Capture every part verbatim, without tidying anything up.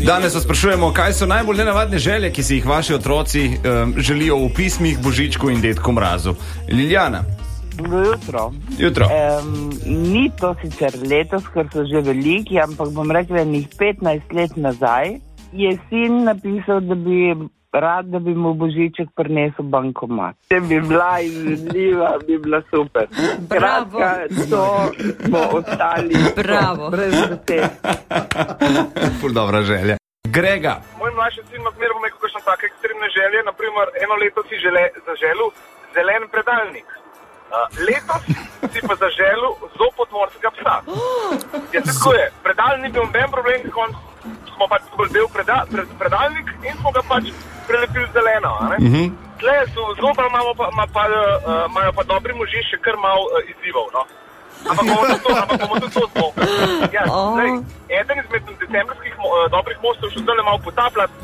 Danes vas sprašujemo, kaj so najbolj nenavadne želje, ki si jih vaši otroci um, želijo v pismih Božičku in Dedku Mrazu. Liljana. Jutro. Jutro. Um, ni to sicer letos, ker so že veliki, ampak bom rekla, njih petnajst let nazaj je sin napisal, da bi rad, da bi mu Božiček prinesel bankomat. Če bi bila izvedljiva, bi bila super. Bravo. Kratka, to smo ostali Bravo. brez besed. Ful dobra želja. Grega. Moj mlajši sin ima zmeraj neko kakšne take ekstremne želje. Naprimer, eno leto si žele, zaželil zelen predalnik. Uh, letos si pa zaželil zob od morskega psa. Ja, tako je. Predalnik ni bil noben problem, konc smo pač del preda, pred, predalnik in smo ga pač prelepili zeleno. Uh-huh. Tle so zoba imamo pa, ma pa, uh, imajo pa dobri možje še kar malo uh, izzivov, no. Ampak bomo tudi to, ampak bomo tudi to zmogli. Ja, oh. Lej, eden izmed decembrskih mo, uh, dobrih mostov še zdaj malo potapljati.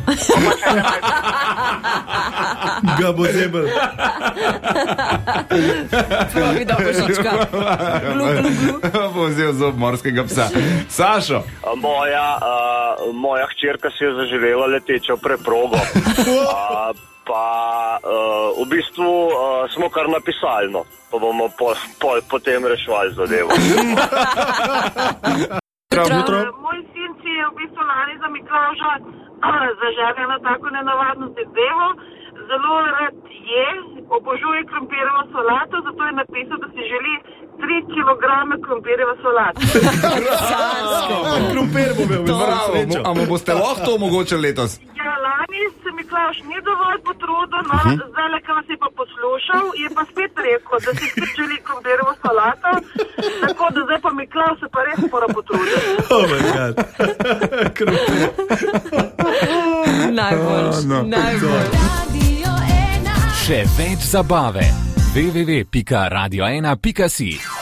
Ga bo zebel. Pravi da Božička. Glu, glu, glu. Bo vzel zob morskega psa. Sašo. Moja, uh, moja hčerka si je zaželela letečo preprogo. uh, pa uh, v bistvu uh, smo kar napisali, no. Pa bomo po, po, potem reševali zadevo. Moj sin si je v bistvu lani za Miklavža zaželel na tako nenavadno zadevo. Zelo rad je, obožuje krompirjevo solato, zato je napisal, da si želi tri kilograme krompirjeve solate. Krompir bo bil, bravo. A mu boste lahko to omogočili letos? Ja, lani se Miklavž ni dovolj potrudil, no, uh-huh. Zdaj le, ko vas je pa poslušal, je pa spet rekel, da si spet želi krompirjevo solato, tako da zdaj pa Miklavž se pa res mora potruditi. Oh my god. Krompir. Najboljš, oh, no. najboljš. Še več zabave. w w w pika radio ena pika si